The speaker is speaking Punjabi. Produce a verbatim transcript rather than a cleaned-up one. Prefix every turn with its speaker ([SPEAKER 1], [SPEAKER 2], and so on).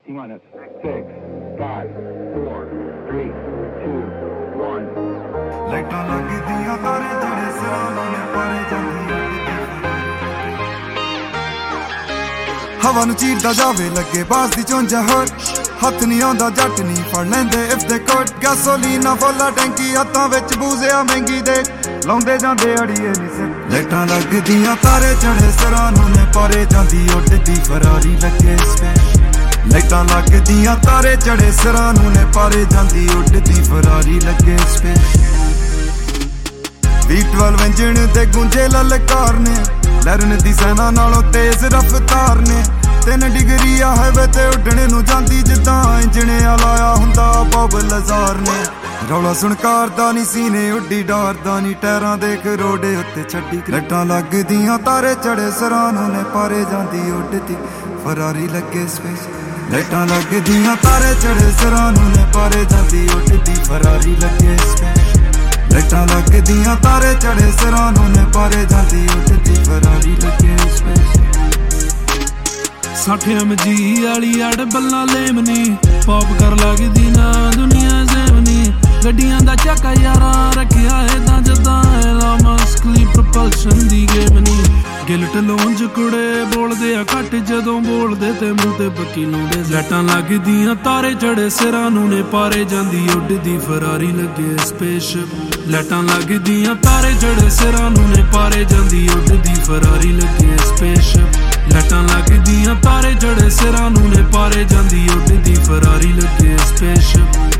[SPEAKER 1] T minus six, five, four, three, two, one.
[SPEAKER 2] ਲਾਈਟਾਂ ਲੱਗਦੀਆਂ ਤਾਰੇ ਜਿਹੜੇ ਸਿਰਾਂ ਨੂੰ ਪਾਰੇ ਜਾਂਦੀਆਂ ਹਵਾ ਨੂੰ ਚੀਰਦਾ ਜਾਵੇ ਲੱਗੇ ਬਾਸ ਦੀ ਚੁੰਝਾ ਹੋਰ ਹੱਥ ਨਹੀਂ ਆਉਂਦਾ ਜੱਟ ਨਹੀਂ ਫੜ ਲੈਂਦੇ ਇਫ ਦੇ ਕੋਟ ਗੈਸੋਲੀਨਾ ਫੁੱਲਾ ਟੈਂਕੀ ਹੱਥਾਂ ਵਿੱਚ ਬੂਜ਼ਿਆ ਮਹਿੰਗੀ ਦੇ ਲਾਉਂਦੇ ਜਾਂਦੇ ਅੜੀਏ ਨਹੀਂ ਸਿਰ ਲਾਈਟਾਂ ਲੱਗਦੀਆਂ ਤਾਰੇ ਚੜੇ ਸਿਰਾਂ ਨੂੰ ਨੇ ਪਾਰੇ ਜਾਂਦੀ ਉੱਡਦੀ ਫਰਾਰੀ ਲੱਗੇ ਸਪੈਸ਼ ਲਾਈਟਾਂ ਲੱਗਦੀਆਂ ਤਾਰੇ ਚੜੇ ਸਿਰਾਂ ਨੂੰ ਨੇ ਪਾਰੇ ਜਾਂਦੀ ਉੱਡਦੀ ਫਰਾਰੀ ਲੱਗੇ ਸਪੈਸ਼ ਵੀ ਬਾਰਾਂ ਇੰਜਣ ਤੇ ਗੁੰਜੇ ਲਲਕਾਰ ਨੇ ਲਰਨ ਦੀ ਸੈਨਾ ਨਾਲੋਂ ਤੇਜ਼ ਰਫ਼ਤਾਰ ਨੇ ਤਿੰਨ ਡਿਗਰੀ ਆ ਹਾਈਵੇ ਤੇ ਉੱਡਣੇ ਨੂੰ ਜਾਂਦੀ ਜਿੱਦਾਂ ਇੰਜਣਿਆ ਲਾਇਆ ਹੁੰਦਾ ਬਬ ਲਜ਼ਾਰ ਨੇ ਰੌਲਾ ਸੁਣਕਾਰ ਦਾ ਨੀ ਸੀਨੇ ਉੱਡੀ ਡਾਰਦਾ ਨੀ ਟਾਇਰਾਂ ਦੇ ਕਰੋੜੇ ਉੱਤੇ ਛੱਡੀ ਲਾਈਟਾਂ ਲੱਗਦੀਆਂ ਤਾਰੇ ਚੜੇ ਸਿਰਾਂ ਨੂੰ ਨੇ ਪਾਰੇ ਜਾਂਦੀ ਉੱਡਦੀ ਫਰਾਰੀ ਲੱਗੇ ਸਪੇਸ ਲਾਈਟਾਂ ਲੱਗਦੀਆਂ ਤਾਰੇ ਚੜੇ ਸਿਰਾਂ ਨੂੰ ਨੇ ਪਾਰੇ ਜਾਂਦੀ ਉੱਡਦੀ ਫਰਾਰੀ ਲੱਗੇ ਸਪੇਸ ਲਾਈਟਾਂ ਲੱਗਦੀਆਂ ਤਾਰੇ ਚੜੇ ਸਿਰਾਂ ਨੂੰ ਨੇ ਪਾਰੇ ਜਾਂਦੀ ਉੱਡਦੀ ਫਰਾਰੀ ਲੱਗੇ ਸਪੇਸ
[SPEAKER 3] ਸੱਠ ਐਮ ਜੀ ਵਾਲੀ ਅੜ ਬੱਲਾਂ ਲੇਮਨੀ ਪੌਪ ਕਰ ਲੱਗਦੀ ਨਾ ਦੁਨੀਆ ਜ਼ੇਵਨੀ ਗੱਡੀਆਂ ਦਾ ਚੱਕਾ ਯਾਰਾਂ ਰੱਖਿਆ ਏਦਾਂ ਜਦਾਂ ਐਲਾ ਮਸਕਲੀ ਪ੍ਰੋਪਲਸ਼ਨ ਦੀ ਗੇਮ ਨੀ ਗਿਲਟ ਲੋਂਜ ਕੁੜੇ ਬੋਲਦੇ ਆ ਘੱਟ ਜਦੋਂ ਬੋਲਦੇ ਤੇ ਮੂੰਹ ਤੇ ਬੱਕੀ ਲਾਉਂਦੇ ਲਾਈਟਾਂ ਲੱਗਦੀਆਂ ਤਾਰੇ ਚੜੇ ਸਿਰਾਂ ਨੂੰ ਨੇ ਪਾਰੇ ਜਾਂਦੀ ਉੱਡਦੀ ਫਰਾਰੀ ਲੱਗੇ ਸਪੇਸਸ਼ਿਪ ਲਾਈਟਾਂ ਲੱਗਦੀਆਂ ਤਾਰੇ ਚੜੇ ਸਿਰਾਂ ਨੂੰ ਨੇ ਪਾਰੇ ਜਾਂਦੀ ਉੱਡਦੀ ਫਰਾਰੀ ਲੱਗੇ ਸਪੇਸਸ਼ਿਪ ਲਾਈਟਾਂ ਲੱਗਦੀਆਂ ਤਾਰੇ ਚੜੇ ਸਿਰਾਂ ਨੂੰ ਨੇ ਪਾਰੇ ਜਾਂਦੀ ਉੱਡਦੀ ਫਰਾਰੀ ਲੱਗੇ ਸਪੇਸਸ਼ਿਪ